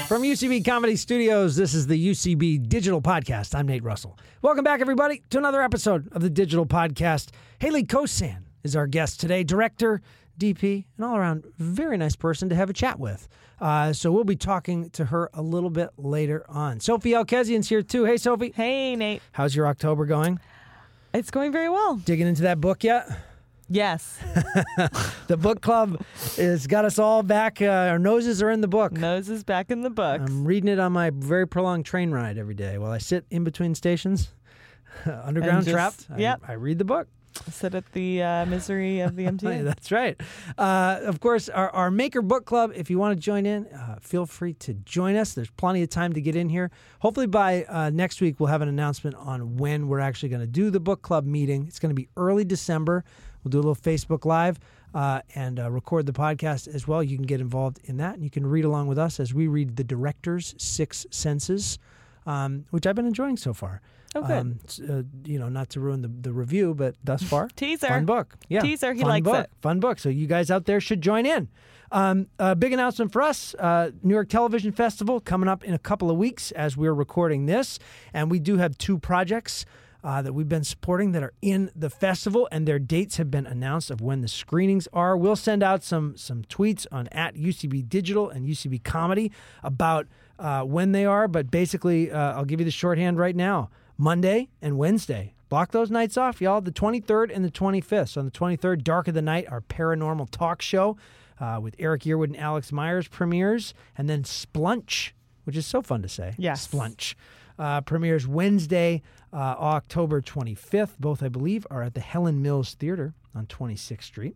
From UCB Comedy Studios, this is the UCB Digital Podcast. I'm Nate Russell. Welcome back, everybody, to another episode of the Digital Podcast. Haley Kosan is our guest today, director, DP, an all-around very nice person to have a chat with. So we'll be talking to her a little bit later on. Sophie Elkezian's here, too. Hey, Sophie. Hey, Nate. How's your October going? It's going very well. Digging into that book yet? Yes. The book club has got us all back. Our noses are in the book. Nose is back in the books. I'm reading it on my very prolonged train ride every day while I sit in between stations, underground trapped. Yep. I read the book. Sit at the misery of the MTA. That's right. Of course, our Maker Book Club, if you want to join in, feel free to join us. There's plenty of time to get in here. Hopefully by next week, we'll have an announcement on when we're actually going to do the book club meeting. It's going to be early December. We'll do a little Facebook Live and record the podcast as well. You can get involved in that, and you can read along with us as we read the director's Six Senses, which I've been enjoying so far. Oh, good. Not to ruin the review, but thus far, Teaser. Fun book. Yeah, Teaser. He fun likes book. it. Fun book. So you guys out there should join in. A big announcement for us, New York Television Festival coming up in a couple of weeks as we're recording this. And we do have two projects that we've been supporting that are in the festival, and their dates have been announced of when the screenings are. We'll send out some tweets on at UCB Digital and UCB Comedy about when they are, but basically I'll give you the shorthand right now. Monday and Wednesday. Block those nights off, y'all, the 23rd and the 25th. So on the 23rd, Dark of the Night, our paranormal talk show with Eric Yearwood and Alex Myers premieres, and then Splunch, which is so fun to say. Yes. Splunch. Premieres Wednesday, October 25th. Both, I believe, are at the Helen Mills Theater on 26th Street.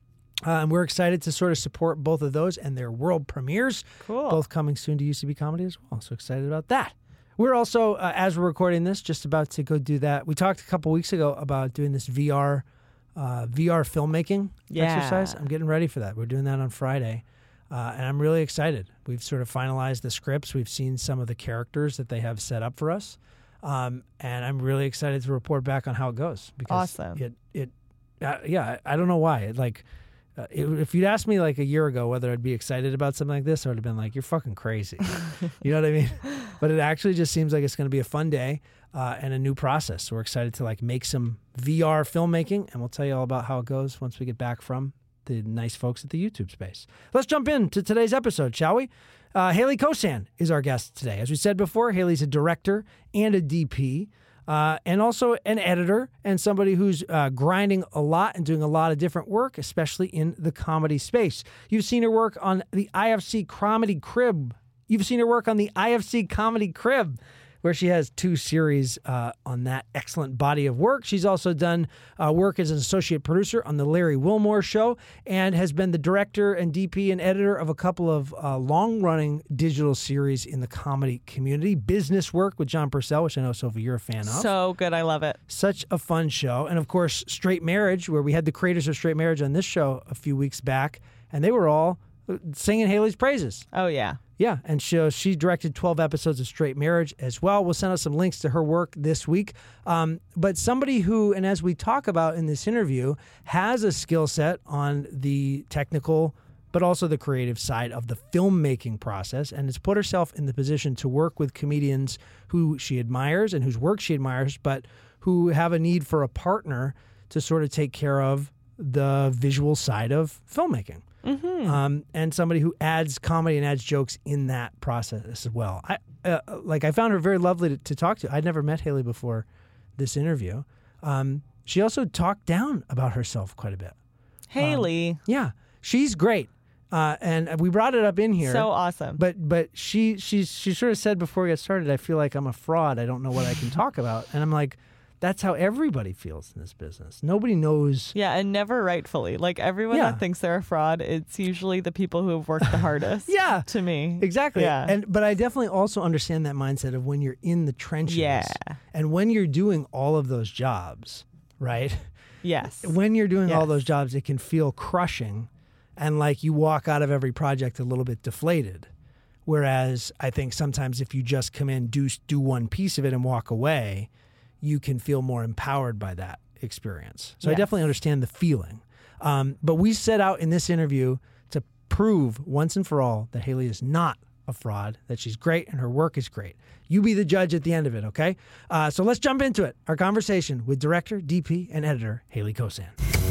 And we're excited to sort of support both of those and their world premieres. Cool. Both coming soon to UCB Comedy as well. So excited about that. We're also, as we're recording this, just about to go do that. We talked a couple weeks ago about doing this VR filmmaking exercise. I'm getting ready for that. We're doing that on Friday. And I'm really excited. We've sort of finalized the scripts. We've seen some of the characters that they have set up for us. And I'm really excited to report back on how it goes. Because awesome. I don't know why. If you'd asked me like a year ago whether I'd be excited about something like this, I would have been like, you're fucking crazy. You know what I mean? But it actually just seems like it's going to be a fun day and a new process. So we're excited to make some VR filmmaking, and we'll tell you all about how it goes once we get back from the nice folks at the YouTube space. Let's jump into today's episode, shall we? Haley Kosan is our guest today. As we said before, Haley's a director and a DP. And also an editor and somebody who's grinding a lot and doing a lot of different work, especially in the comedy space. You've seen her work on the IFC Comedy Crib. You've seen her work on the IFC Comedy Crib, where she has 2 series on that excellent body of work. She's also done work as an associate producer on The Larry Wilmore Show and has been the director and DP and editor of a couple of long-running digital series in the comedy community. Business Work with John Purcell, which I know, Sophie, you're a fan of. So good. I love it. Such a fun show. And, of course, Straight Marriage, where we had the creators of Straight Marriage on this show a few weeks back, and they were all singing Haley's praises. Oh, yeah. Yeah, and she directed 12 episodes of Straight Marriage as well. We'll send out some links to her work this week. But somebody who, and as we talk about in this interview, has a skill set on the technical but also the creative side of the filmmaking process, and has put herself in the position to work with comedians who she admires and whose work she admires, but who have a need for a partner to sort of take care of the visual side of filmmaking. Mm-hmm. And somebody who adds comedy and adds jokes in that process as well. I found her very lovely to talk to. I'd never met Haley before this interview. She also talked down about herself quite a bit. Haley. Yeah, she's great. And we brought it up in here. So awesome. But she sort of said before we got started, I feel like I'm a fraud. I don't know what I can talk about. And I'm like, that's how everybody feels in this business. Nobody knows. Yeah, and never rightfully. Like everyone that thinks they're a fraud, it's usually the people who have worked the hardest. Yeah. To me. Exactly. Yeah. But I definitely also understand that mindset of when you're in the trenches. Yeah. And when you're doing all of those jobs, right? Yes. When you're doing all those jobs, it can feel crushing and like you walk out of every project a little bit deflated. Whereas I think sometimes if you just come in, do one piece of it and walk away, you can feel more empowered by that experience. So I definitely understand the feeling. But we set out in this interview to prove once and for all that Haley is not a fraud, that she's great and her work is great. You be the judge at the end of it, okay? So let's jump into it. Our conversation with director, DP, and editor Haley Kosan.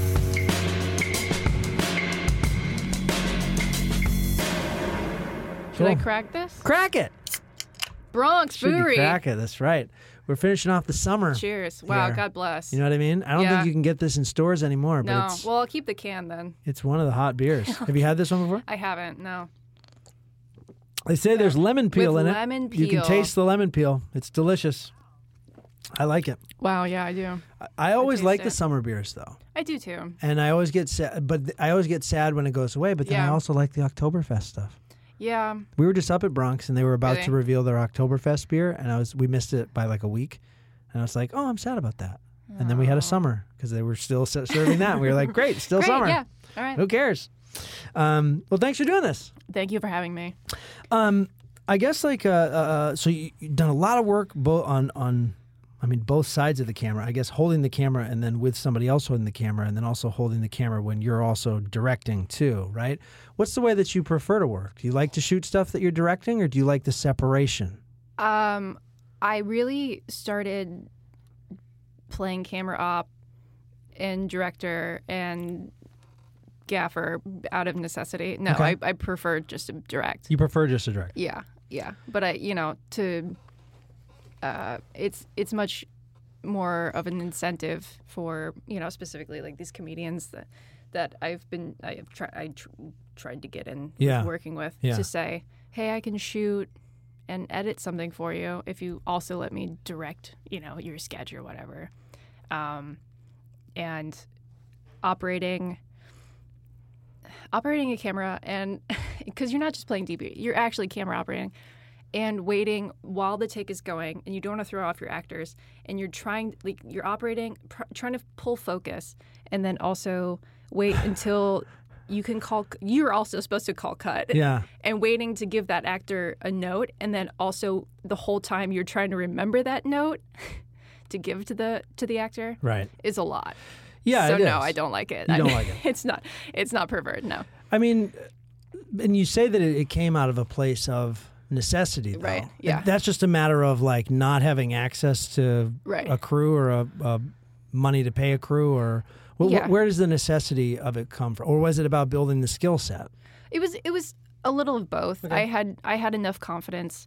Should I crack this? Crack it. Bronx Should you Brewery. crack it? That's right. We're finishing off the summer. Cheers. Wow, here. God bless. You know what I mean? I don't think you can get this in stores anymore, No. but Well, I'll keep the can then. it's one of the hot beers. Have you had this one before? I haven't, no. They say there's lemon peel With in lemon it. You can peel. taste the lemon peel. It's delicious. I like it. Wow, yeah, I do. I always taste like the it. summer beers though. I do too. And I always get sad, but I always get sad when it goes away. But then I Yeah. also like the Oktoberfest stuff. Yeah. We were just up at Bronx, and they were about Really? to reveal their Oktoberfest beer, and we missed it by like a week, and I was like, oh, I'm sad about that. And then we had a summer because they were still serving that. And we were like, great, still Great, summer. yeah. All right. Who cares? Well, thanks for doing this. Thank you for having me. I guess like so you've done a lot of work both on both sides of the camera. I guess holding the camera and then with somebody else holding the camera, and then also holding the camera when you're also directing too, right? What's the way that you prefer to work? Do you like to shoot stuff that you're directing, or do you like the separation? I really started playing camera op and director and gaffer out of necessity. No, Okay. I prefer just to direct. You prefer just to direct? Yeah. But it's much more of an incentive for, specifically like these comedians that I have tried to get in Yeah. working with Yeah. to say, hey, I can shoot and edit something for you if you also let me direct, your sketch or whatever. And operating a camera, and because you're not just playing DP, you're actually camera operating and waiting while the take is going, and you don't want to throw off your actors, and you're you're operating, trying to pull focus, and then also wait until you can you're also supposed to call cut. Yeah. And waiting to give that actor a note, and then also the whole time you're trying to remember that note to give to the actor. Right. Is a lot. Yeah. So it no, is. I don't like it. You don't like it. It's not pervert. No. I mean, and you say that it came out of a place of necessity, though. Right, yeah. And that's just a matter of like not having access to Right. a crew or a money to pay a crew, or Yeah. where does the necessity of it come from, or was it about building the skill set? It was a little of both. Okay. I had enough confidence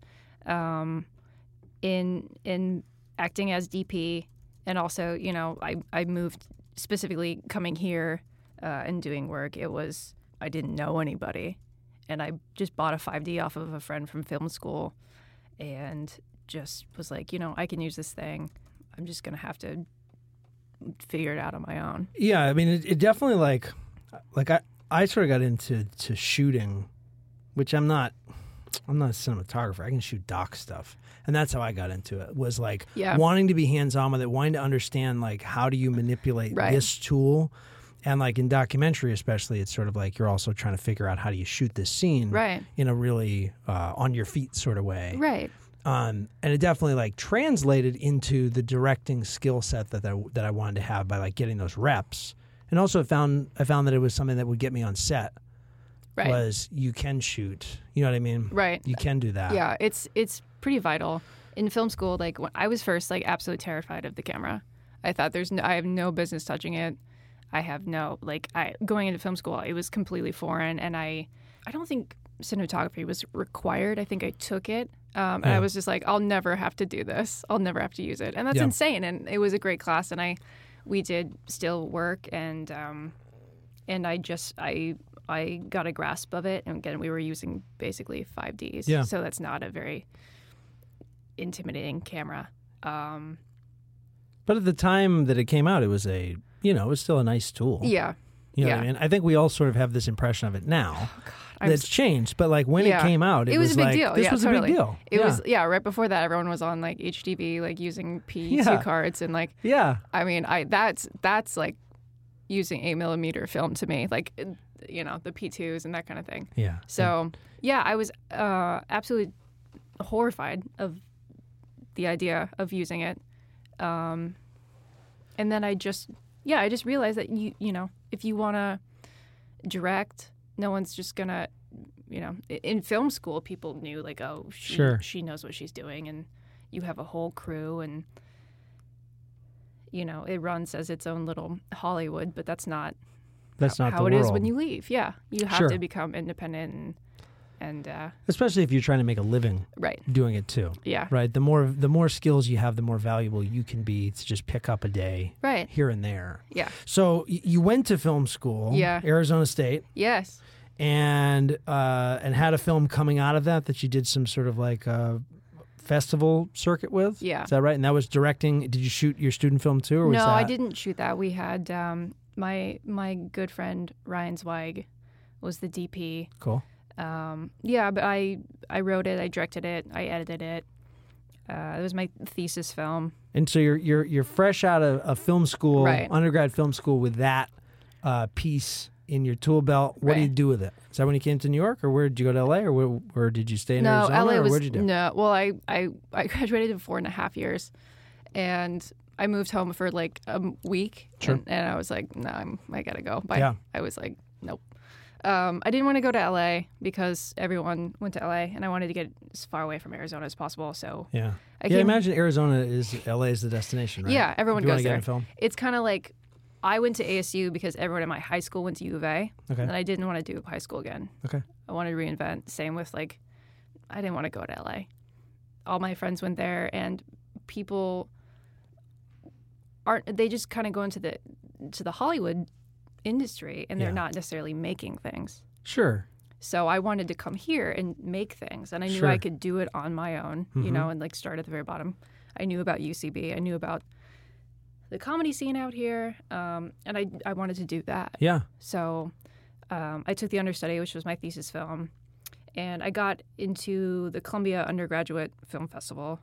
in acting as DP, and also I moved specifically coming here and doing work. I didn't know anybody, and I just bought a 5D off of a friend from film school, and just was like, I can use this thing. I'm just gonna have to figure it out on my own. Yeah, I mean, it definitely like I sort of got into shooting, which I'm not a cinematographer. I can shoot doc stuff, and that's how I got into it. Was like Yeah. wanting to be hands on with it, wanting to understand like how do you manipulate Right. this tool, and like in documentary especially, it's sort of like you're also trying to figure out how do you shoot this scene Right. in a really on your feet sort of way. Right. And it definitely like translated into the directing skill set that I wanted to have by like getting those reps. And also I found that it was something that would get me on set. Right. Was you can shoot. You know what I mean? Right. You can do that. Yeah, it's pretty vital. In film school, like when I was first like absolutely terrified of the camera. I thought I have no business touching it. I have no going into film school, it was completely foreign, and I don't think cinematography was required. I think I took it. And I was just like, I'll never have to do this. I'll never have to use it. And that's Yeah. insane. And it was a great class, and we did still work, and I got a grasp of it. And again, we were using basically 5Ds. Yeah. So that's not a very intimidating camera. But at the time that it came out, it was it was still a nice tool. Yeah. You know what yeah. I mean? I think we all sort of have this impression of it now. I'm That's changed, but like when it Yeah. came out, it was a big like, deal. This Yeah, was totally. a big deal. It yeah. was right before that. Everyone was on like HDV, like using P2 Yeah. cards, and like Yeah. I mean, that's like using 8mm film to me, like the P2s and that kind of thing. Yeah. So yeah, I was absolutely horrified of the idea of using it, and then I just realized that you if you want to direct, no one's just gonna in film school, people knew like, oh, she knows what she's doing, and you have a whole crew, and it runs as its own little Hollywood, but that's not how it is when you leave. Yeah, you have to become independent and especially if you're trying to make a living doing it too. Yeah. Right. The more skills you have, the more valuable you can be to just pick up a day here and there. Yeah. So you went to film school, Arizona State. Yes. And had a film coming out of that you did some sort of like festival circuit with. Yeah. Is that right? And that was directing. Did you shoot your student film too? Or was no, that... I didn't shoot that. We had my good friend Ryan Zweig was the DP. Cool. But I wrote it, I directed it, I edited it. It was my thesis film. And so you're fresh out of film school, undergrad film school, with that piece in your tool belt. What do you do with it? Is that when you came to New York, or where did you go to LA, or where did you stay in Arizona? LA was, or what did you do? No, well, I graduated in 4.5 years, and I moved home for like a week, and I was like, no, I gotta go. But yeah. I was like, nope. I didn't want to go to LA because everyone went to LA, and I wanted to get as far away from Arizona as possible. So I imagine Arizona is LA is the destination, right? Yeah, everyone goes there. Get in film? It's kind of like I went to ASU because everyone in my high school went to U of A, and I didn't want to do high school again. Okay, I wanted to reinvent. Same with like, I didn't want to go to LA. All my friends went there, and people they just kind of go into the Hollywood industry, and they're not necessarily making things. Sure. So I wanted to come here and make things, and I knew I could do it on my own, and like start at the very bottom. I knew about UCB. I knew about the comedy scene out here, and I wanted to do that. Yeah. So I took the understudy, which was my thesis film, and I got into the Columbia Undergraduate Film Festival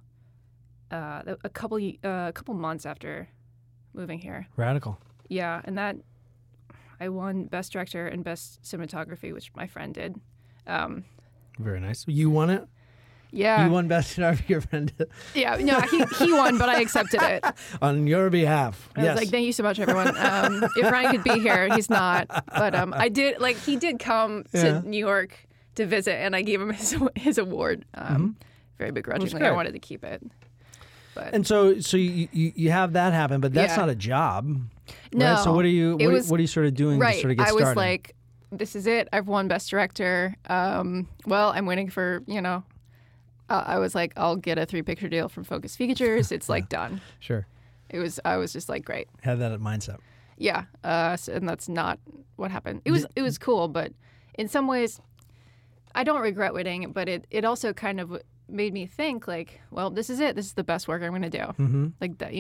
a couple months after moving here. Radical. Yeah, and that I won Best Director and Best Cinematography, which my friend did. Very nice. You won it? Yeah. You won Best Cinematography, your friend did? Yeah, no, he won, but I accepted it. On your behalf. I was like, thank you so much, everyone. If Ryan could be here, he's not. But I did, like, he did come to New York to visit, and I gave him his award very begrudgingly. I wanted to keep it. But. And so you have that happen, but that's not a job. No. Right? So what are you sort of doing to sort of get started? I was like, this is it. I've won Best Director. Well, I'm waiting for, I was like, I'll get a 3-picture deal from Focus Features. It's like done. Sure. I was just like, great. Had that mindset. Yeah. And that's not what happened. It was cool, but in some ways, I don't regret waiting, but it also kind of made me think like, well, this is it. This is the best work I'm going to do. Mm-hmm. Like that,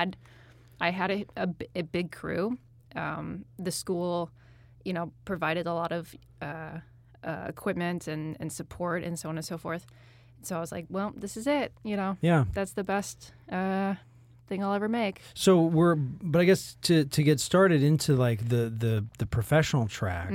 I had a big crew. The school, provided a lot of equipment and support and so on and so forth. So I was like, well, this is it. Yeah. That's the best thing I'll ever make. So but I guess to get started into like the professional track,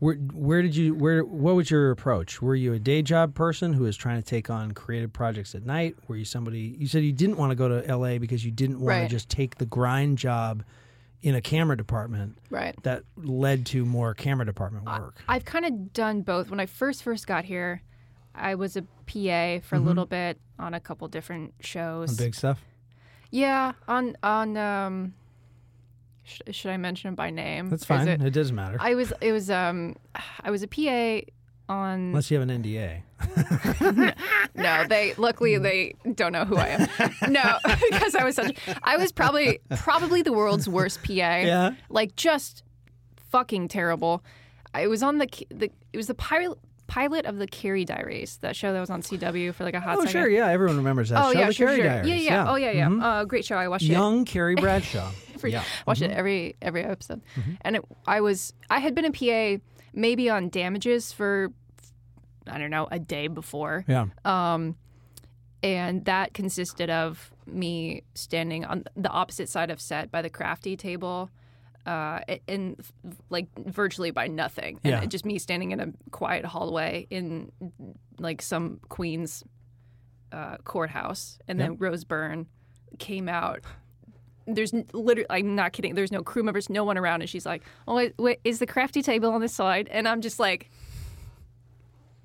what was your approach? Were you a day job person who was trying to take on creative projects at night? Were you somebody, you said you didn't want to go to LA because you didn't want to just take the grind job in a camera department that led to more camera department work? I've kind of done both. When I first got here, I was a PA for a little bit on a couple different shows. On big stuff? Yeah, on should I mention it by name? That's fine. It doesn't matter. I was a PA on. Unless you have an NDA. No, luckily they don't know who I am. No, because I was probably the world's worst PA. Yeah. Like just fucking terrible. I was on it was the pilot of the Carrie Diaries, that show that was on CW for like a hot second. Oh, sure, yeah. Everyone remembers that show, the Carrie Diaries. Yeah. Oh, yeah. Mm-hmm. Great show. I watched it. Young Carrie Bradshaw. Watched it every episode. Mm-hmm. And I had been a PA maybe on Damages for, I don't know, a day before. Yeah. And that consisted of me standing on the opposite side of set by the crafty table, and like virtually by nothing, and just me standing in a quiet hallway in like some Queens courthouse, and then Rose Byrne came out. There's literally, I'm not kidding, there's no crew members, no one around, and she's like, "Oh, wait, is the crafty table on this side?" And I'm just like,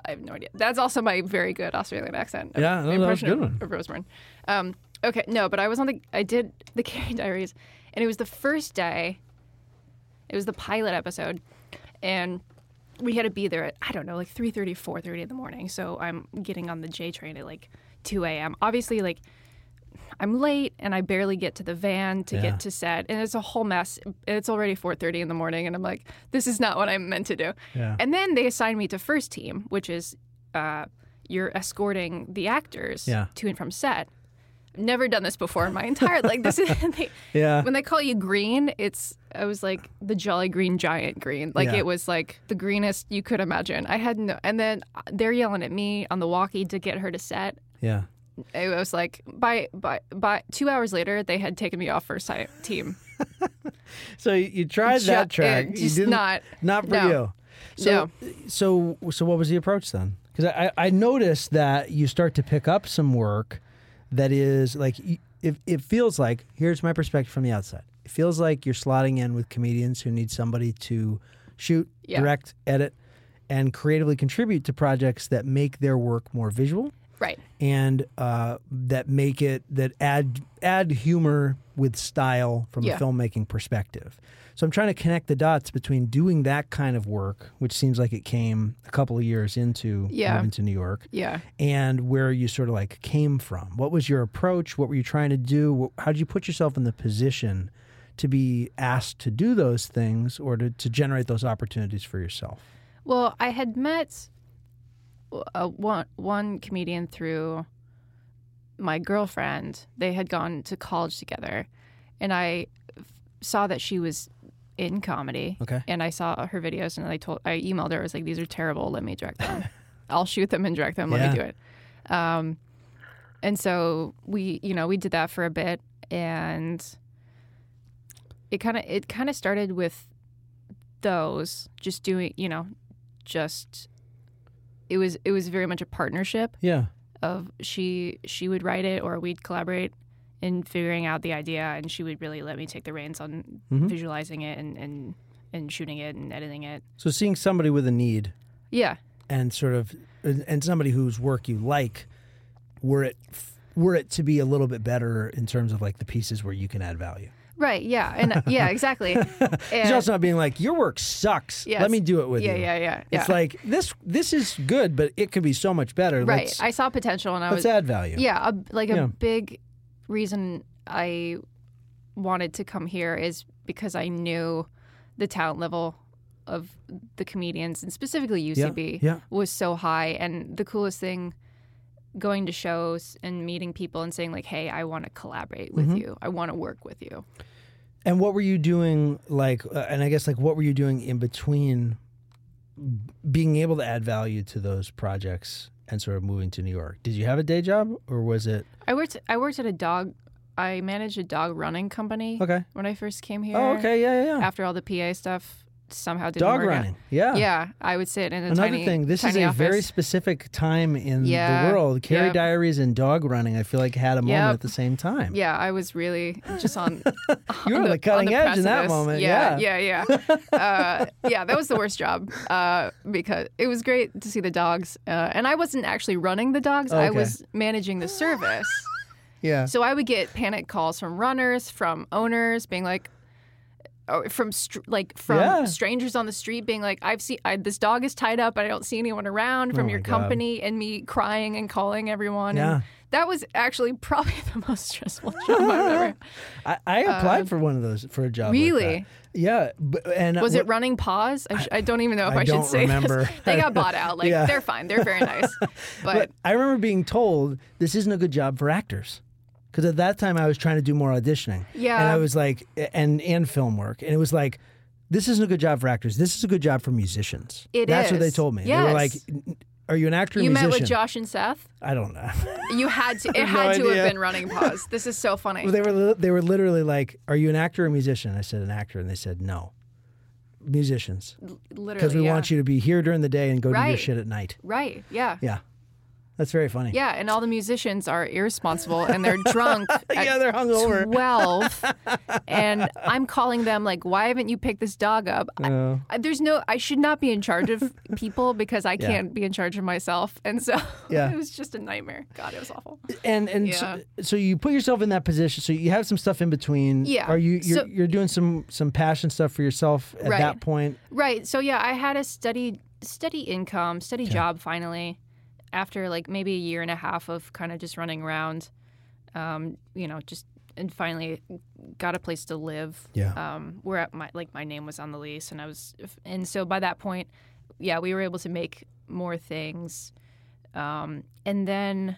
I have no idea. That's also my very good Australian accent. Yeah, no, that was a good one. Of Roseburn. Okay, no, but I did the Carrie Diaries, and it was the first day. It was the pilot episode, and we had to be there at, I don't know, like 3:30, 4:30 in the morning. So I'm getting on the J train at like 2 a.m. Obviously, like, I'm late, and I barely get to the van to get to set, and it's a whole mess. It's already 4:30 in the morning, and I'm like, this is not what I'm meant to do. Yeah. And then they assigned me to first team, which is you're escorting the actors to and from set. I've never done this before in my entire this is when they call you green, I was like the Jolly Green Giant green. It was like the greenest you could imagine. I had no, and then they're yelling at me on the walkie to get her to set. Yeah. It was like by 2 hours later they had taken me off first team. So you tried that track. Just you didn't, not for you. So what was the approach then? Because I noticed that you start to pick up some work that is like, it feels like, here's my perspective from the outside. It feels like you're slotting in with comedians who need somebody to shoot, direct, edit, and creatively contribute to projects that make their work more visual. Right. And that add humor with style from a filmmaking perspective. So I'm trying to connect the dots between doing that kind of work, which seems like it came a couple of years into moving to New York, and where you sort of like came from. What was your approach? What were you trying to do? How did you put yourself in the position to be asked to do those things or to generate those opportunities for yourself? Well, I had met one comedian through my girlfriend. They had gone to college together, and I saw that she was in comedy. Okay. And I saw her videos, and I emailed her. I was like, "These are terrible. Let me direct them. I'll shoot them and direct them. Let me do it." And so we did that for a bit, and it kind of started with those just doing, it was very much a partnership. Yeah. Of she would write it, or we'd collaborate in figuring out the idea, and she would really let me take the reins on visualizing it and shooting it and editing it. So seeing somebody with a need. Yeah. And somebody whose work you like, were it to be a little bit better in terms of like the pieces where you can add value. Right, yeah. And yeah, exactly. It's also not being like, your work sucks. Yes. Let me do it with you. Yeah. It's like, this is good, but it could be so much better. Right. I saw potential, and let's add value. Yeah, a big reason I wanted to come here is because I knew the talent level of the comedians, and specifically UCB, was so high. And the coolest thing, going to shows and meeting people and saying like, hey, I want to collaborate with you. I want to work with you. And what were you doing, and I guess what were you doing in between being able to add value to those projects and sort of moving to New York? Did you have a day job, or was it? I worked at I managed a dog running company. Okay. When I first came here. Oh, okay, yeah. After all the PA stuff somehow didn't work. Dog running, yeah. Yeah, I would sit in Another thing, this is a office. very specific time in the world. Carrie Diaries and dog running, I feel like had a moment at the same time. Yeah, I was really just on. You were on the cutting edge in that moment. Yeah. That was the worst job because it was great to see the dogs, and I wasn't actually running the dogs. Okay. I was managing the service. Yeah. So I would get panic calls from runners, from owners, being like. From strangers on the street being like, this dog is tied up, but I don't see anyone around from your company, and me crying and calling everyone. Yeah. And that was actually probably the most stressful job I've ever. I applied for one of those, for a job. Really? Like that. Yeah. And was it Running Paws? I don't even know if I should say remember. This. They got bought out. They're fine. They're very nice. But I remember being told this isn't a good job for actors. Because at that time I was trying to do more auditioning. Yeah. And I was like, and film work. And it was like, this isn't a good job for actors. This is a good job for musicians. That's what they told me. Yes. They were like, are you an actor or you musician? Met with Josh and Seth? I don't know. You had to. It had to have been Running Paws. This is so funny. Well, they were literally like, are you an actor or musician? I said, an actor. And they said, no. Musicians. Literally, because we want you to be here during the day and go do your shit at night. Right, yeah. Yeah. That's very funny. Yeah, and all the musicians are irresponsible and they're drunk. Yeah, they're hungover. 12, and I'm calling them like, "Why haven't you picked this dog up?" I should not be in charge of people because I can't be in charge of myself, and so it was just a nightmare. God, it was awful. And so you put yourself in that position. So you have some stuff in between. Yeah. Are you're doing some passion stuff for yourself at that point? Right. So yeah, I had a steady income, steady job finally. After like maybe a year and a half of kind of just running around, and finally got a place to live. Yeah. Where my name was on the lease, and so by that point, we were able to make more things, and then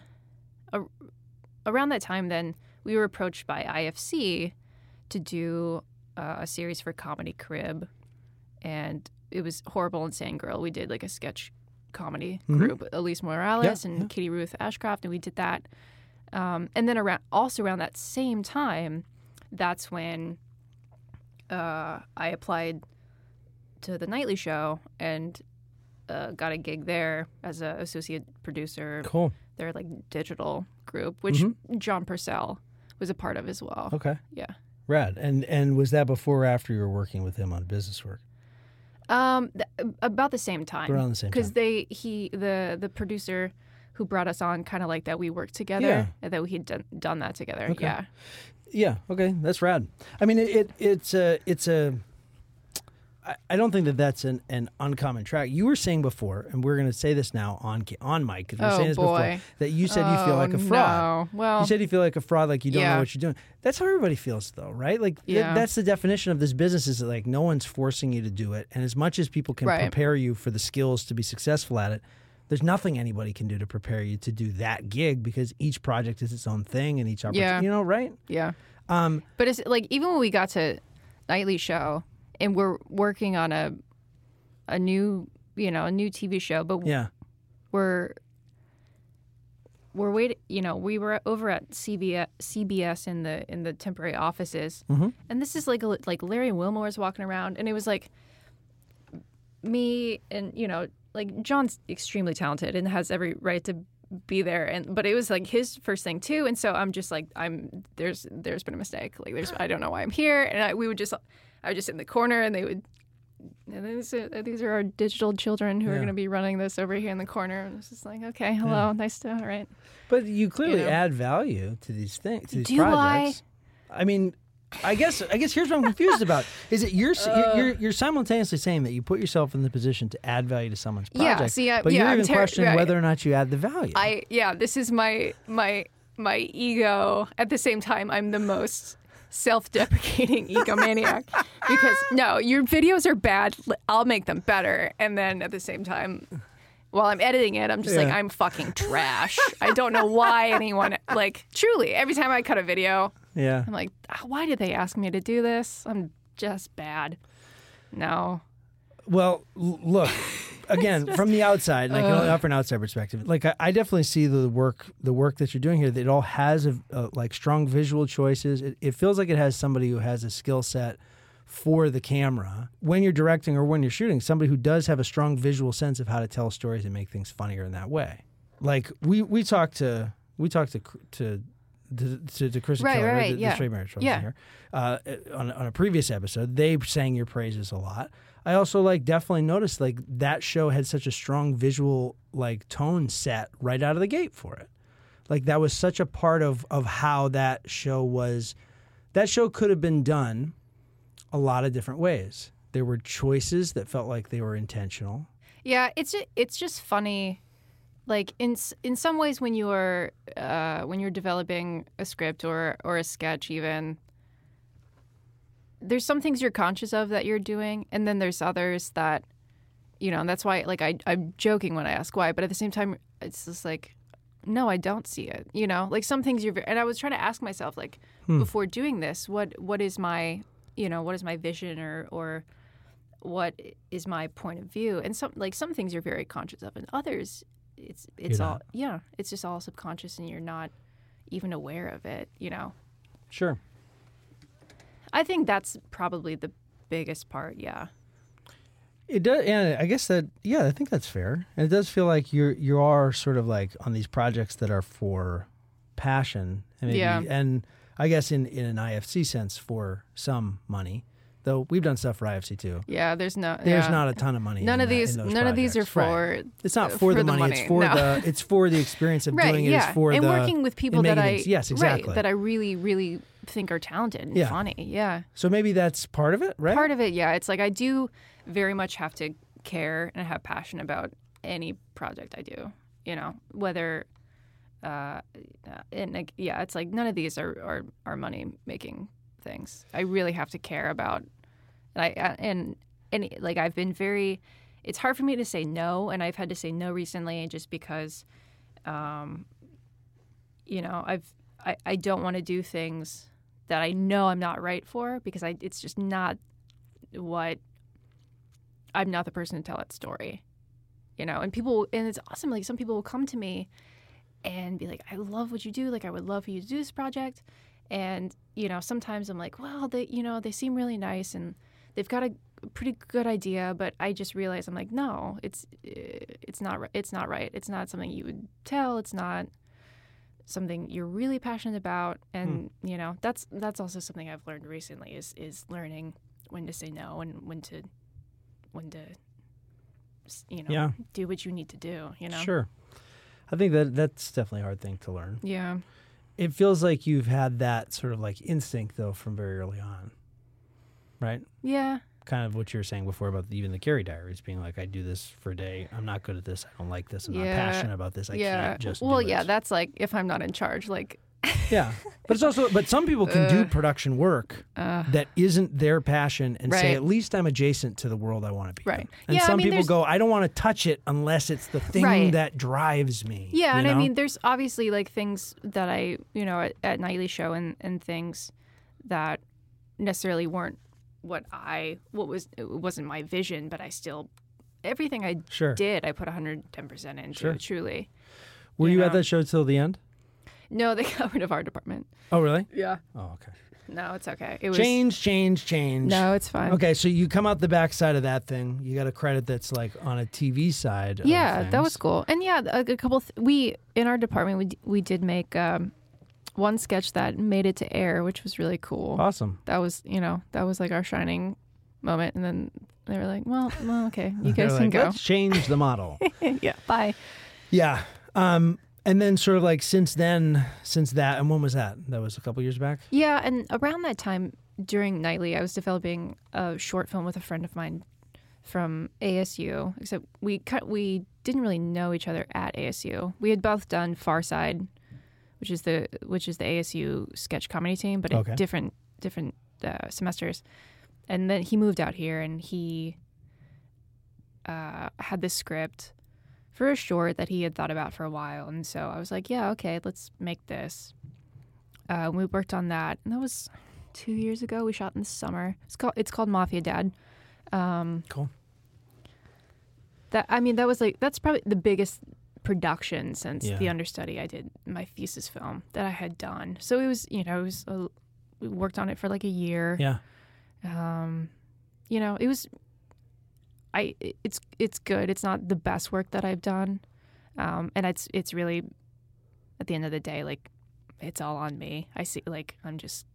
around that time, then we were approached by IFC to do a series for Comedy Crib, and it was Horrible Insane Girl. We did like a sketch comedy group, Elise Morales and Kitty Ruth Ashcroft, and we did that. And then around that same time, that's when I applied to the Nightly Show and got a gig there as an associate producer. Cool. Their like digital group, which John Purcell was a part of as well. Okay. Yeah. Rad. And was that before or after you were working with him on business work? About the same time. Around the same time. Because the producer who brought us on kind of like that we worked together and that we had done that together. Okay. Yeah. Yeah. Okay. That's rad. I mean, it's a. I don't think that's an uncommon track. You were saying before, and we're going to say this now on mic because we were saying this before, that you said you feel like a fraud. No. Well, you said you feel like a fraud, like you don't know what you're doing. That's how everybody feels, though, right? Like that's the definition of this business: is that like no one's forcing you to do it, and as much as people can prepare you for the skills to be successful at it, there's nothing anybody can do to prepare you to do that gig because each project is its own thing, and each opportunity, right? Yeah. But it's like even when we got to Nightly Show. And we're working on a new TV show, but we're waiting. We were over at CBS in the temporary offices, and this is like Larry Wilmore's walking around, and it was like me and like John's extremely talented and has every right to be there, but it was like his first thing too, and so I'm just like there's been a mistake. Like I don't know why I'm here, and I would just sit in the corner, and they would. And these are our digital children who are going to be running this over here in the corner. And it's just like, okay, hello, nice to, all right. But you clearly add value to these things, to these Do projects. I mean, I guess here's what I'm confused about: is it you're simultaneously saying that you put yourself in the position to add value to someone's project, but you're even questioning whether or not you add the value. This is my ego. At the same time, I'm the most self-deprecating egomaniac because no, your videos are bad. I'll make them better, and then at the same time, while I'm editing it, I'm just like, I'm fucking trash. I don't know why anyone truly every time I cut a video, I'm like, why did they ask me to do this? I'm just bad. No. Well, look. Again, from the outside, and I can only offer an outside perspective. Like I definitely see the work that you're doing here. That it all has like strong visual choices. It feels like it has somebody who has a skill set for the camera when you're directing or when you're shooting. Somebody who does have a strong visual sense of how to tell stories and make things funnier in that way. Like we talked to Chris and Kelly, the Straight Marriage here, on a previous episode. They sang your praises a lot. I also definitely noticed that show had such a strong visual tone set right out of the gate for it. Like that was such a part of how that show was. That show could have been done a lot of different ways. There were choices that felt like they were intentional. Yeah, it's just funny. Like in some ways when you're developing a script or a sketch even. There's some things you're conscious of that you're doing, and then there's others that, and that's why, I'm joking when I ask why, but at the same time, it's just like, no, I don't see it, Like some things and I was trying to ask myself, before doing this, what is my, what is my vision or what is my point of view? And some things you're very conscious of, and others, it's all, it's just all subconscious, and you're not even aware of it, Sure. I think that's probably the biggest part, yeah. It does, and I guess that, I think that's fair. And it does feel like you are sort of like on these projects that are for passion, and maybe, and I guess in an IFC sense for some money. Though we've done stuff for IFC too. Yeah, there's not a ton of money. None of these are for. Right. It's not for the money. It's for the experience of doing it. It's for and working with people that that I really, really think are talented and funny. Yeah. So maybe that's part of it, right? Part of it, yeah. It's like I do very much have to care and have passion about any project I do. You know, whether, it's like none of these are money making things. I really have to care about, and like I've been very. It's hard for me to say no, and I've had to say no recently just because, I don't want to do things that I know I'm not right for because it's just not what. I'm not the person to tell that story, and it's awesome. Like some people will come to me and be like, I love what you do. Like I would love for you to do this project. And, sometimes I'm like, well, they seem really nice and they've got a pretty good idea, but I just realize I'm like, no, it's not right. It's not right. It's not something you would tell. It's not something you're really passionate about. And, that's also something I've learned recently is learning when to say no and when to do what you need to do, Sure. I think that's definitely a hard thing to learn. Yeah. It feels like you've had that sort of like instinct, though, from very early on, right? Yeah. Kind of what you were saying before about even the Carrie Diaries being like, I do this for a day. I'm not good at this. I don't like this. I'm not passionate about this. I can't just do it. That's like if I'm not in charge, like. Yeah. But it's also, but some people can do production work that isn't their passion and say, at least I'm adjacent to the world I want to be. Right. And some people go, I don't want to touch it unless it's the thing that drives me. Yeah. And I mean, there's obviously like things that I, at Nightly Show and things that necessarily weren't it wasn't my vision, but I still, everything I did, I put 110% into it, truly. Were you at that show till the end? No, they got rid of our department. Oh, really? Yeah. Oh, okay. No, it's okay. It was change. No, it's fine. Okay, so you come out the backside of that thing. You got a credit that's like on a TV side. Yeah, of things. that was cool. And yeah, a couple. We in our department we did make one sketch that made it to air, which was really cool. Awesome. That was like our shining moment. And then they were like, well, okay, you guys can go. Let's change the model. Yeah. Bye. Yeah. And then sort of like since that, and when was that? That was a couple years back? Yeah, and around that time during Nightly, I was developing a short film with a friend of mine from ASU, except we didn't really know each other at ASU. We had both done Far Side, which is the ASU sketch comedy team, but at different semesters. And then he moved out here, and he had this script for a short that he had thought about for a while. And so I was like, yeah, okay, let's make this. We worked on that. And that was 2 years ago. We shot in the summer. It's called Mafia Dad. Cool. That's probably the biggest production since The Understudy. I did my thesis film that I had done. So it was, we worked on it for like a year. Yeah. It was... It's good. It's not the best work that I've done, and it's really, at the end of the day, like it's all on me. I see, like I just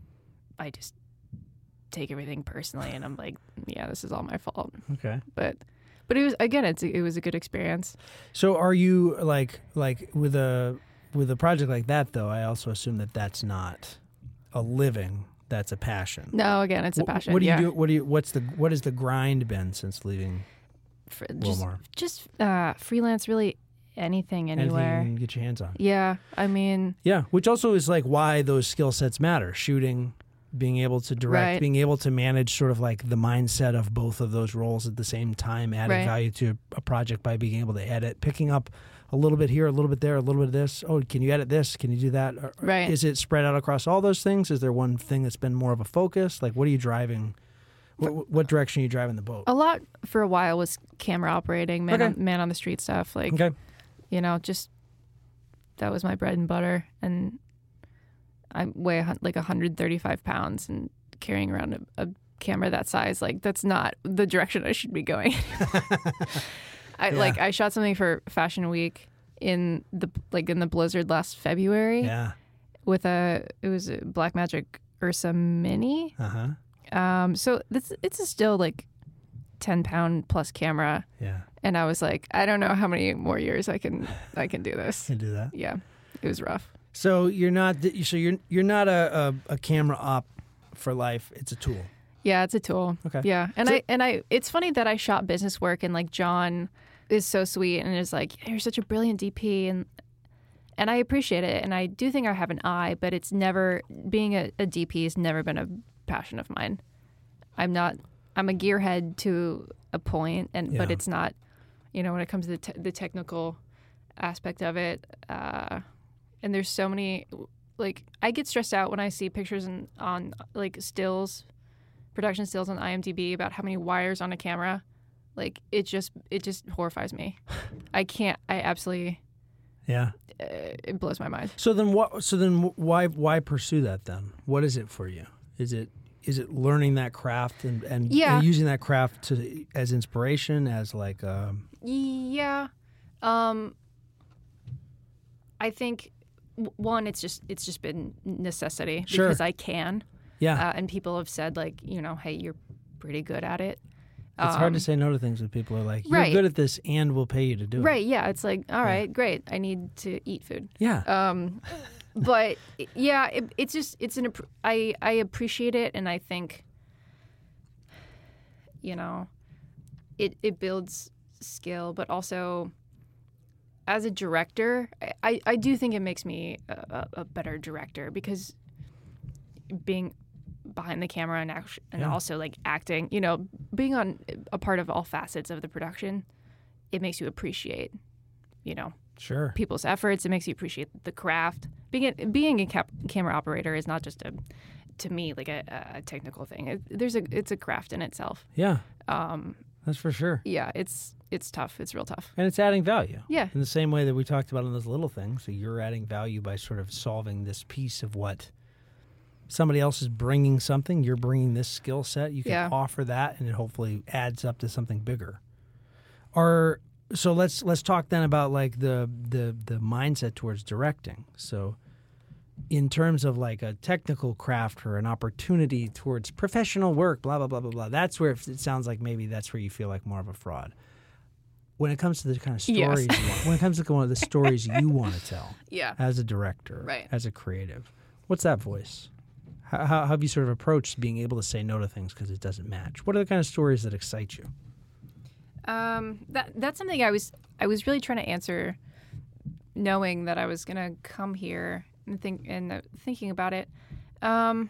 take everything personally, and I'm like, yeah, this is all my fault. Okay. But it was, again, it was a good experience. So are you like with a project like that though? I also assume that that's not a living. That's a passion. No, again, it's a passion. What do you do? What has the grind been since leaving Wilmar? Just freelance, really anything, anywhere. Anything you can get your hands on. Yeah, I mean. Yeah, which also is like why those skill sets matter. Shooting, being able to direct, right. being able to manage sort of like the mindset of both of those roles at the same time, adding right. value to a project by being able to edit, picking up a little bit here, a little bit there, a little bit of this. Oh, can you edit this? Can you do that? Right. Is it spread out across all those things? Is there one thing that's been more of a focus? Like, what are you driving? What direction are you driving the boat? A lot for a while was camera operating, man on the street stuff. Like, just that was my bread and butter. And I weigh like 135 pounds and carrying around a camera that size. Like, that's not the direction I should be going. I shot something for Fashion Week in the blizzard last February. Yeah. It was a Blackmagic Ursa Mini. So it's a still like 10-pound plus camera. Yeah. And I was like, I don't know how many more years I can do this. Can do that. Yeah. It was rough. So you're not a camera op for life. It's a tool. Yeah, it's a tool. Okay. Yeah. And I it's funny that I shot business work, and like John is so sweet and is like, you're such a brilliant DP, and I appreciate it, and I do think I have an eye, but it's never, being a DP has never been a passion of mine. I'm a gearhead to a point, but it's not, when it comes to the technical aspect of it. And there's so many, like, I get stressed out when I see pictures on like stills, production stills on IMDb about how many wires on a camera. Like, it just horrifies me. I absolutely. Yeah. It blows my mind. So then why pursue that then? What is it for you? Is it learning that craft and using that craft as inspiration, as like Yeah. I think one, it's just been necessity because I can. Yeah. And people have said, like, hey, you're pretty good at it. It's hard to say no to things when people are like, you're good at this and we'll pay you to do it. Right, yeah. It's like, all right, great. I need to eat food. Yeah. But, yeah, I appreciate it, and I think, it builds skill, but also as a director, I do think it makes me a better director, because being behind the camera and also like acting, being on a part of all facets of the production, it makes you appreciate, people's efforts. It makes you appreciate the craft. Being a camera operator is not just to me like a technical thing. It's a craft in itself. Yeah. That's for sure. Yeah, it's tough. It's real tough. And it's adding value. Yeah. In the same way that we talked about in those little things. So you're adding value by sort of solving this piece of what somebody else is bringing something. You're bringing this skill set. You can offer that, and it hopefully adds up to something bigger. So let's talk then about like the mindset towards directing. So in terms of like a technical craft or an opportunity towards professional work, blah, blah, blah, blah, blah. That's where it sounds like maybe that's where you feel like more of a fraud. When it comes to the kind of stories, when it comes to one of the stories you want to tell as a director, as a creative, what's that voice? How have you sort of approached being able to say no to things because it doesn't match? What are the kind of stories that excite you? That's something I was really trying to answer, knowing that I was going to come here and thinking about it. I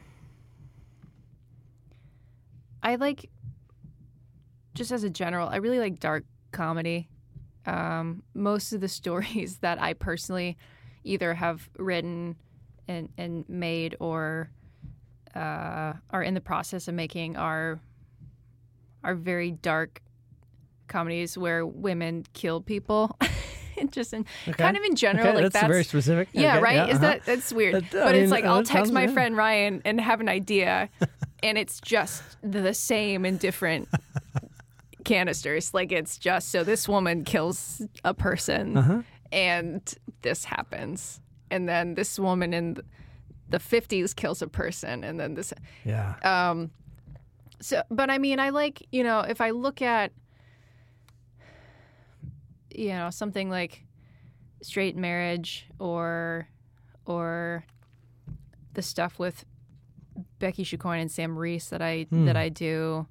like, just as a general, I really like dark comedy. Most of the stories that I personally either have written and made or are in the process of making are very dark comedies where women kill people. Kind of in general. Okay, like that's very specific. Yeah, okay, right? Yeah, That's weird. But it's like I'll text my friend Ryan and have an idea, and it's just the same in different canisters. Like, it's just, so this woman kills a person and this happens. And then this woman in the 50s kills a person, and then this. Yeah. So, but I mean, I like, if I look at, something like Straight Marriage or the stuff with Becky Chicoine and Sam Reese that I do,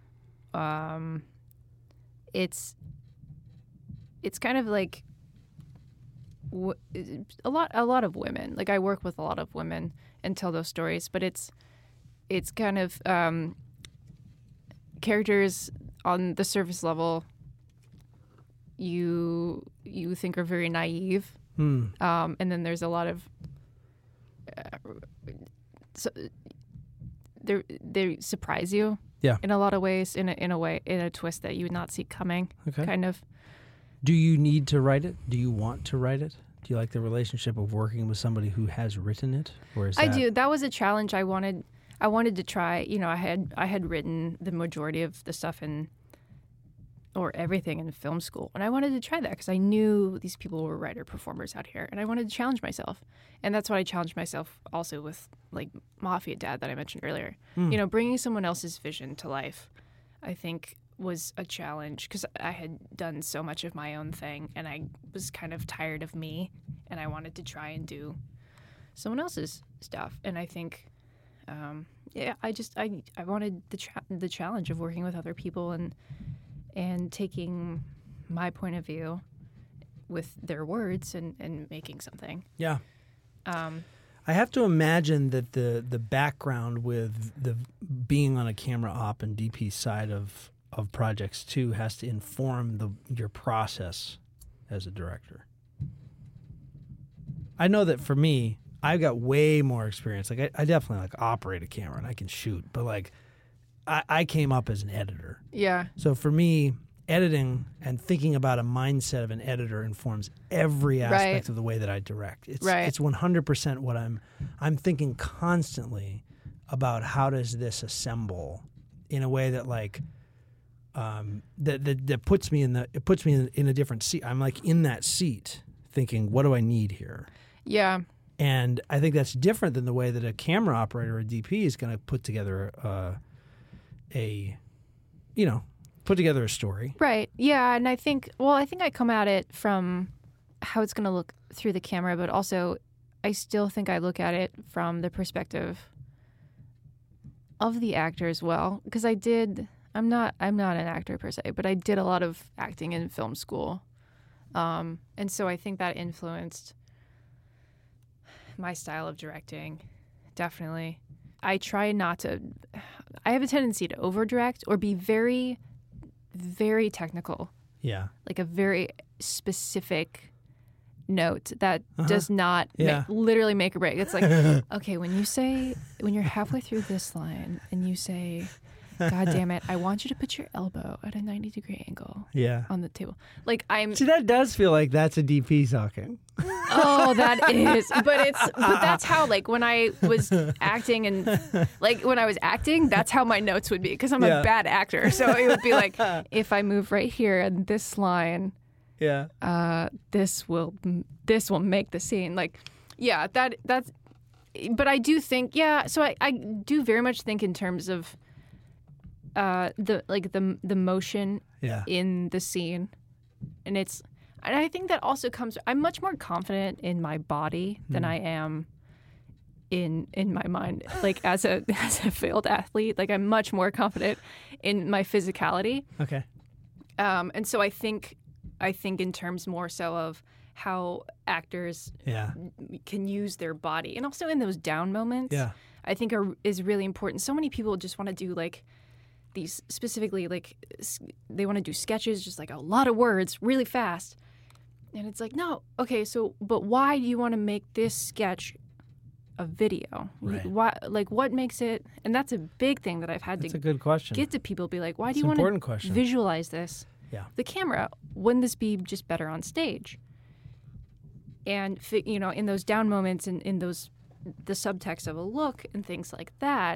it's kind of like a lot of women. Like, I work with a lot of women and tell those stories, but it's kind of characters on the surface level you think are very naive, and then there's a lot of they surprise you in a lot of ways, in a twist that you would not see coming. Okay. Kind of. Do you need to write it? Do you want to write it? Do you like the relationship of working with somebody who has written it, or is I do. That was a challenge I wanted I wanted to try, you know, I had written the majority of the stuff or everything in film school. And I wanted to try that because I knew these people were writer performers out here, and I wanted to challenge myself. And that's what I challenged myself also with, like, Mafia Dad that I mentioned earlier. You know, bringing someone else's vision to life, I think, was a challenge because I had done so much of my own thing, and I was kind of tired of me, and I wanted to try and do someone else's stuff. And I think, I wanted the challenge of working with other people and taking my point of view with their words and making something. Yeah. I have to imagine that the background with the being on a camera op and DP side of projects too has to inform your process as a director. I know that for me, I've got way more experience. Like I definitely like operate a camera and I can shoot, but like I came up as an editor. Yeah. So for me, editing and thinking about a mindset of an editor informs every aspect of the way that I direct. It's 100% what I'm thinking constantly about. How does this assemble in a way that like that puts me in a different seat. I'm like in that seat thinking, what do I need here? Yeah. And I think that's different than the way that a camera operator or a DP is going to put together a story. Right. Yeah. And I think I come at it from how it's going to look through the camera, but also I still think I look at it from the perspective of the actor as well. Because I'm not an actor per se, but I did a lot of acting in film school. And so I think that influenced my style of directing, definitely. I try not to... I have a tendency to over-direct or be very, very technical. Yeah. Like a very specific note that does not literally make or break. It's like, okay, when you're halfway through this line and you say... God damn it, I want you to put your elbow at a 90-degree angle on the table. Like See, that does feel like that's a DP talking. Oh, that is. But that's how, like, when I was acting that's how my notes would be, because I'm a bad actor. So it would be like, if I move right here in this line, this will make the scene. Like, yeah, that's but I do think, so I do very much think in terms of the motion in the scene, and I think that also comes. I'm much more confident in my body than I am in my mind. Like as a failed athlete, like I'm much more confident in my physicality. Okay. And so I think in terms more so of how actors can use their body, and also in those down moments. Yeah. I think is really important. So many people just want to do like these specifically, like they want to do sketches, just like a lot of words really fast. And it's like, no, okay, so, but why do you want to make this sketch a video? Right. Why, like, what makes it, and that's a big thing that I've had That's a good question. Get to people, be like, why do It's you an want important to question. visualize this? Yeah. The camera, wouldn't this be just better on stage? And, you know, in those down moments and in those, the subtext of a look and things like that,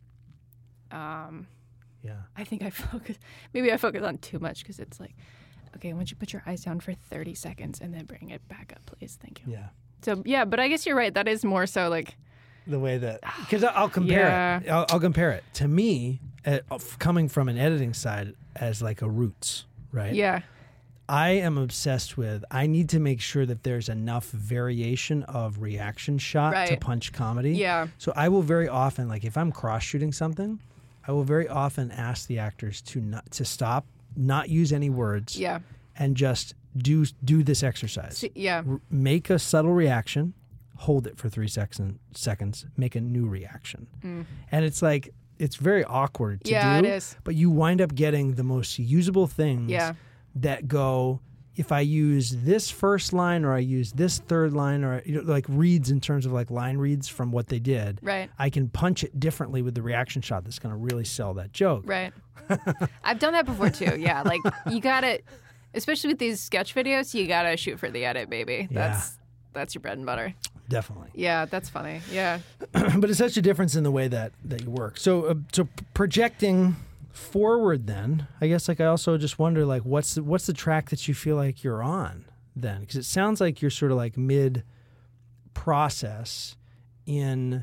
I think I focus on too much, because it's like, okay, I want you to put your eyes down for 30 seconds and then bring it back up, please. Thank you. Yeah. So, yeah, but I guess you're right. That is more so like... The way that... Because I'll compare it. I'll compare it. To me, coming from an editing side as like a roots, right? Yeah. I am obsessed with, I need to make sure that there's enough variation of reaction shot to punch comedy. Yeah. So I will very often, like if I'm cross-shooting something, I will very often ask the actors to stop, not use any words, and just do this exercise. Make a subtle reaction, hold it for 3 seconds, make a new reaction. And it's like, it's very awkward to do. Yeah, it is. But you wind up getting the most usable things that go, if I use this first line or I use this third line, or like reads in terms of like line reads from what they did, I can punch it differently with the reaction shot that's going to really sell that joke. Right. I've done that before too. Yeah. Like you got to, especially with these sketch videos, you got to shoot for the edit, baby. That's your bread and butter. definitely. Yeah, that's funny. Yeah. But it's such a difference in the way that you work. So projecting forward, then I guess I also just wonder what's the track that you feel like you're on then, because it sounds like you're sort of mid process in.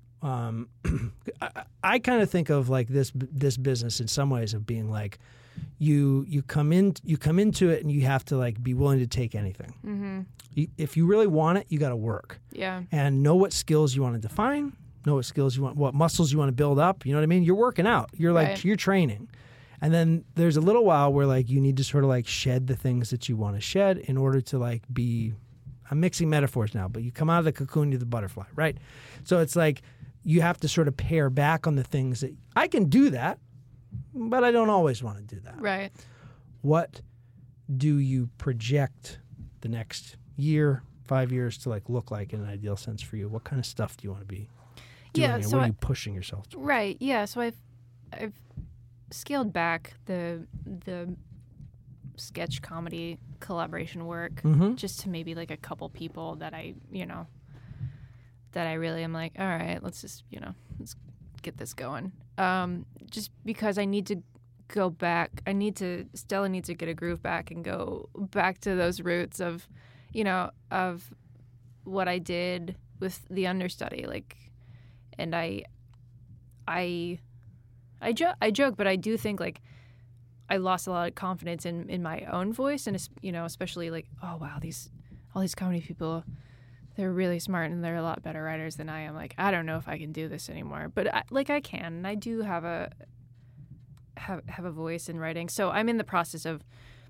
I kind of think of this business in some ways of being you come into it and you have to be willing to take anything. Mm-hmm. If you really want it, you got to work. Yeah. And know what skills you want to define, know what skills you want, what muscles you want to build up. You know what I mean? You're working out. You're Right. you're training. And then there's a little while where you need to sort of shed the things that you want to shed in order to be, I'm mixing metaphors now, but you come out of the cocoon to the butterfly, right? So it's you have to sort of pare back on the things that I can do that, but I don't always want to do that. Right. What do you project the next year, 5 years to look like in an ideal sense for you? What kind of stuff do you want to be doing? Yeah, And so what are you pushing yourself towards? Right. Yeah. So I've scaled back the sketch comedy collaboration work Mm-hmm. just to maybe a couple people that I really am all right, let's just let's get this going. Just because I need to go back. Stella needs to get a groove back and go back to those roots of of what I did with the understudy. And I joke, but I do think I lost a lot of confidence in my own voice, and especially oh wow, all these comedy people, they're really smart and they're a lot better writers than I am. I don't know if I can do this anymore, but I can, and I do have a voice in writing. So I'm in the process of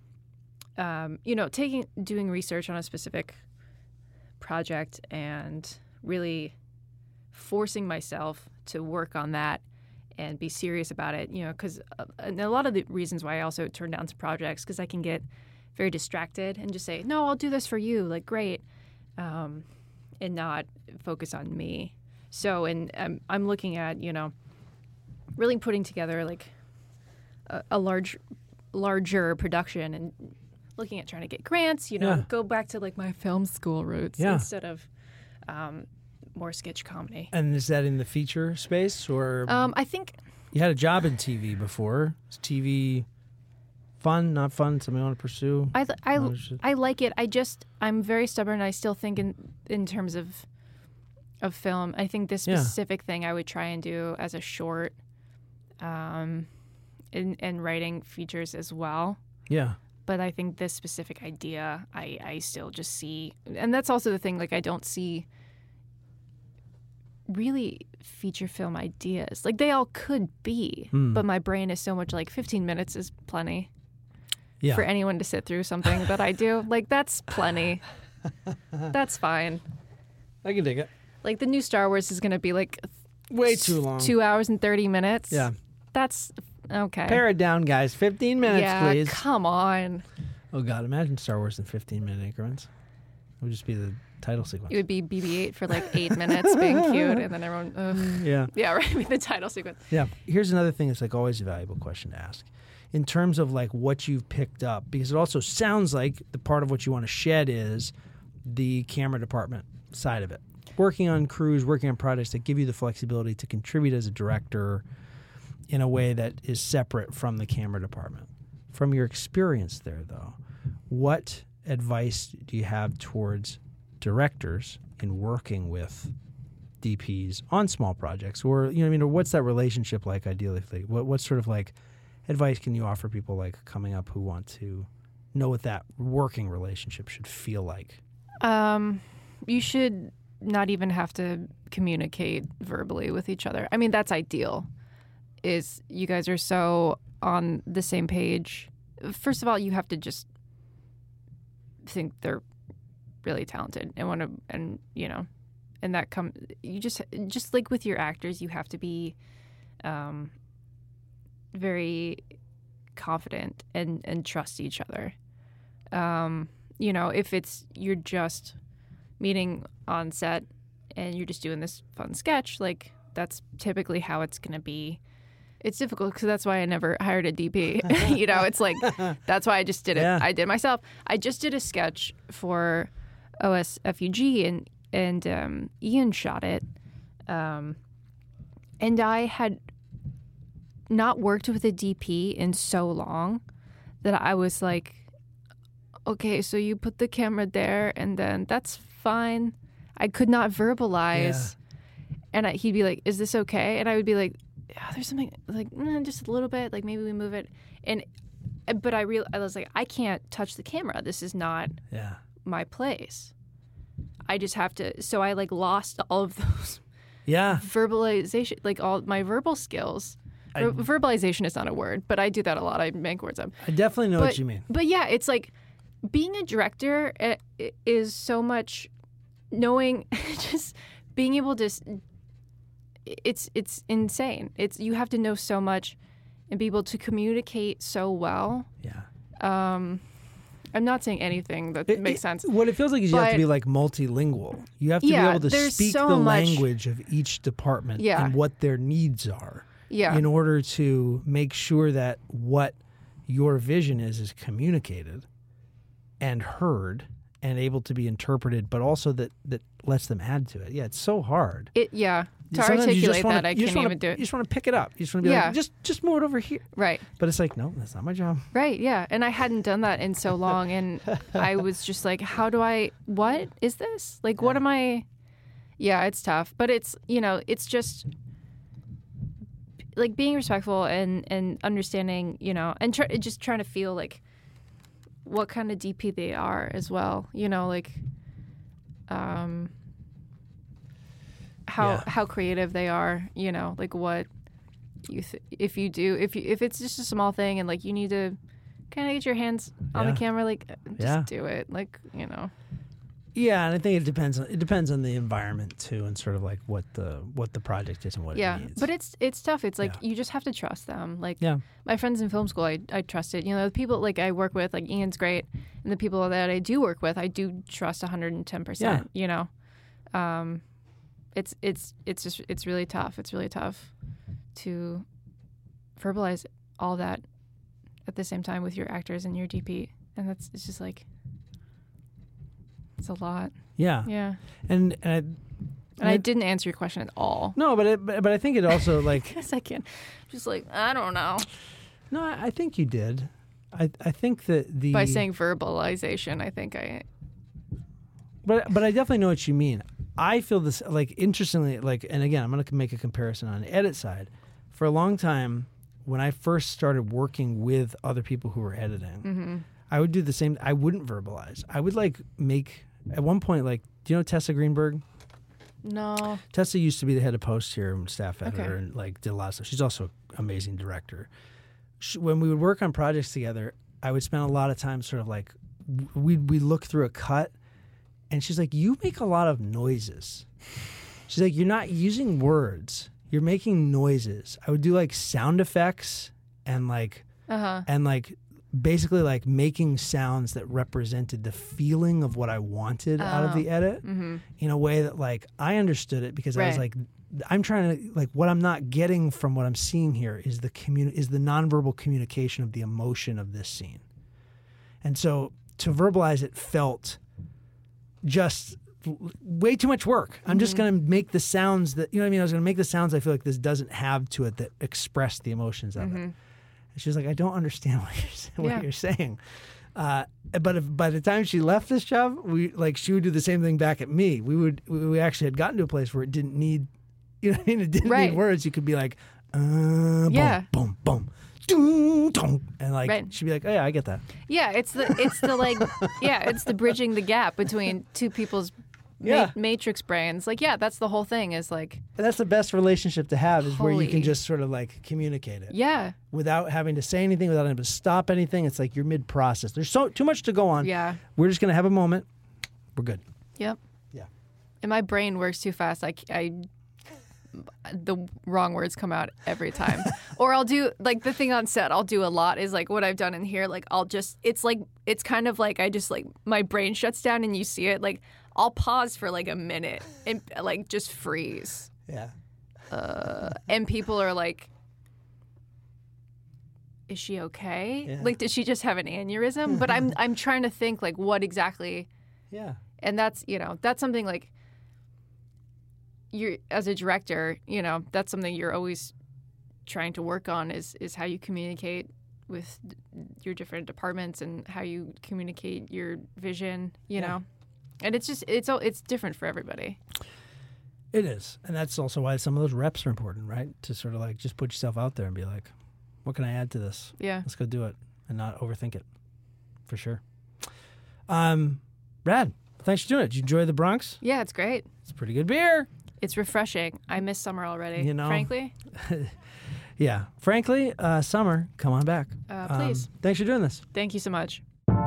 doing research on a specific project and really forcing myself to work on that and be serious about it, because and a lot of the reasons why I also turn down some projects, because I can get very distracted and just say, no, I'll do this for you, great, and not focus on me. So, and I'm looking at, really putting together a larger production and looking at trying to get grants, go back to my film school roots instead of more sketch comedy. And is that in the feature space, or I think you had a job in TV before? Is TV fun, not fun, something you want to pursue? I like it. I'm very stubborn. I still think in terms of film. I think this specific thing I would try and do as a short, and writing features as well. Yeah. But I think this specific idea, I still just see, and that's also the thing. I don't see really feature film ideas. They all could be, but my brain is so much 15 minutes is plenty for anyone to sit through something that I do. That's plenty. That's fine. I can dig it. The new Star Wars is going to be way too long. 2 hours and 30 minutes. Yeah. That's okay. Pare it down, guys. 15 minutes, please. Come on. Oh, God. Imagine Star Wars in 15-minute increments. It would just be the title sequence. It would be BB-8 for 8 minutes being cute, and then everyone, ugh. Yeah. Yeah, right. The title sequence. Yeah. Here's another thing that's always a valuable question to ask. In terms of what you've picked up, because it also sounds like the part of what you want to shed is the camera department side of it. Working on crews, working on projects that give you the flexibility to contribute as a director in a way that is separate from the camera department. From your experience there, though, what advice do you have towards directors in working with DPs on small projects? Or, or what's that relationship like ideally? What sort of advice can you offer people coming up who want to know what that working relationship should feel like? You should not even have to communicate verbally with each other. I mean, that's ideal, is you guys are so on the same page. First of all, you have to just think they're really talented and want to, and that you just with your actors, you have to be very confident and trust each other. If you're just meeting on set and you're just doing this fun sketch, that's typically how it's going to be. It's difficult because that's why I never hired a DP. It's that's why I just did it. Yeah. I did it myself. I just did a sketch for OSFUG, and Ian shot it. And I had not worked with a DP in so long that I was like, okay, so you put the camera there and then that's fine. I could not verbalize. And he'd be like, is this okay? And I would be like, yeah, there's something like just a little bit, like maybe we move it. But I was like, I can't touch the camera. This is not my place. I just have to. So I like lost all of those verbalization, like all my verbal skills. Verbalization is not a word, but I do that a lot. I make words up. I definitely know what you mean. But yeah, it's like being a director is so much knowing, just being able to. It's insane. You have to know so much and be able to communicate so well. Yeah. I'm not saying anything that makes sense. What it feels like is you have to be like multilingual. You have to be able to speak the language of each department and what their needs are. Yeah. In order to make sure that what your vision is communicated and heard and able to be interpreted, but also that lets them add to it. Yeah, it's so hard. To articulate that, I can't even do it. You just want to pick it up. You just want to be like, just move it over here. Right. But it's like, no, that's not my job. Right, yeah. And I hadn't done that in so long. And I was just like, what is this? Like, what am I? Yeah, it's tough. But it's, it's just like being respectful and understanding, and just trying to feel like what kind of DP they are as well. Like, how creative they are, like what you if it's just a small thing and like you need to kind of get your hands on the camera, like just do it, like Yeah, and I think it depends on the environment too, and sort of like what the project is and what it needs. But it's tough. It's like you just have to trust them. Like my friends in film school, I trusted. The people like I work with, like Ian's great, and the people that I do work with, I do trust 110%. It's really tough. It's really tough to verbalize all that at the same time with your actors and your DP, and it's just like it's a lot. Yeah. Yeah. And I didn't answer your question at all. No, but I think it also like yes, I can. Just like I don't know. No, I think you did. I think that by saying verbalization, I think I. But I definitely know what you mean. I feel this, like, interestingly, like, and again, I'm going to make a comparison on the edit side. For a long time, when I first started working with other people who were editing, I would do the same. I wouldn't verbalize. I would, like, make, at one point, like, do you know Tessa Greenberg? No. Tessa used to be the head of post here and staff editor and, like, did a lot of stuff. She's also an amazing director. When we would work on projects together, I would spend a lot of time sort of, like, we'd look through a cut. And she's like, you make a lot of noises. She's like, you're not using words. You're making noises. I would do like sound effects and like, basically like making sounds that represented the feeling of what I wanted out of the edit in a way that like I understood it because I was like, I'm trying to like what I'm not getting from what I'm seeing here is the nonverbal communication of the emotion of this scene. And so to verbalize it felt just way too much work. I'm just going to make the sounds that, I was going to make the sounds I feel like this doesn't have to it that express the emotions of it. And she was like, I don't understand what you're saying. But by the time she left this job, she would do the same thing back at me. We actually had gotten to a place where it didn't need, it didn't need words. You could be like, boom, boom, boom. And like she'd be like, oh yeah, I get that. Yeah, it's the like it's the bridging the gap between two people's matrix brains. Like that's the whole thing is like. And that's the best relationship to have is where you can just sort of like communicate it. Yeah. Without having to say anything, without having to stop anything. It's like you're mid process. There's too much to go on. Yeah. We're just gonna have a moment. We're good. Yep. Yeah. And my brain works too fast. The wrong words come out every time. Or I'll do like the thing on set I'll do a lot is like what I've done in here, like it's kind of like I just like my brain shuts down and you see it, like I'll pause for like a minute and like just freeze. Yeah. And people are like, is she okay? Yeah. Like did she just have an aneurysm? But I'm trying to think like what exactly. Yeah. And that's that's something like you're as a director, that's something you're always trying to work on is how you communicate with your different departments and how you communicate your vision, you know. And it's different for everybody. It is. And that's also why some of those reps are important, right? To sort of like just put yourself out there and be like, what can I add to this? Yeah. Let's go do it and not overthink it. For sure. Brad, thanks for doing it. Did you enjoy the Bronx? Yeah, it's great. It's pretty good beer. It's refreshing. I miss summer already, frankly. Yeah. Frankly, summer, come on back. Please. Thanks for doing this. Thank you so much.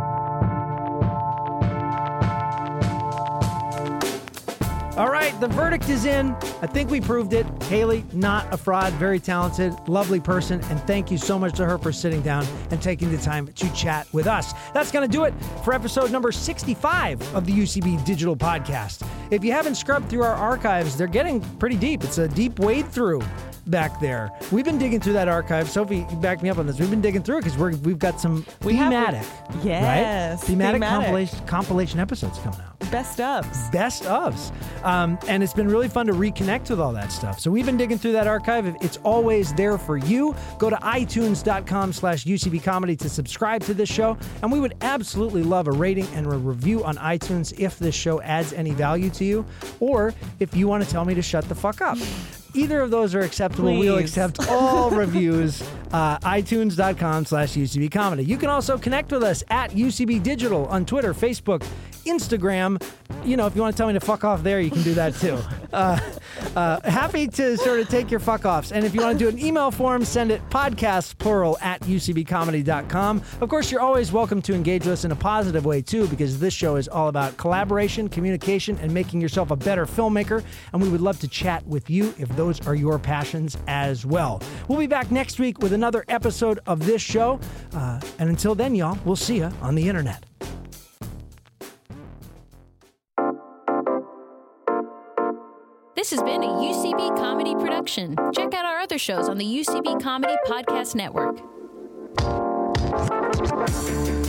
All right, the verdict is in. I think we proved it. Haley, not a fraud, very talented, lovely person, and thank you so much to her for sitting down and taking the time to chat with us. That's going to do it for episode number 65 of the UCB Digital Podcast. If you haven't scrubbed through our archives, they're getting pretty deep. It's a deep wade through back there. We've been digging through that archive. Sophie, back me up on this. We've been digging through it because we've got some thematic, yes, right? Thematic compilation episodes coming out. Best ofs. Best ofs. And it's been really fun to reconnect with all that stuff. So we've been digging through that archive. It's always there for you. Go to itunes.com/UCB Comedy to subscribe to this show. And we would absolutely love a rating and a review on iTunes if this show adds any value to you, or if you want to tell me to shut the fuck up. Either of those are acceptable. Please. We'll accept all reviews. iTunes.com/UCB Comedy. You can also connect with us at UCB Digital on Twitter, Facebook, Instagram. If you want to tell me to fuck off there, you can do that too. Happy to sort of take your fuck offs. And if you want to do an email form, send it podcastplural@ucbcomedy.com. Of course, you're always welcome to engage with us in a positive way too, because this show is all about collaboration, communication, and making yourself a better filmmaker. And we would love to chat with you if those are your passions as well. We'll be back next week with another episode of this show. And until then, y'all, we'll see you on the internet. This has been a UCB Comedy production. Check out our other shows on the UCB Comedy Podcast Network.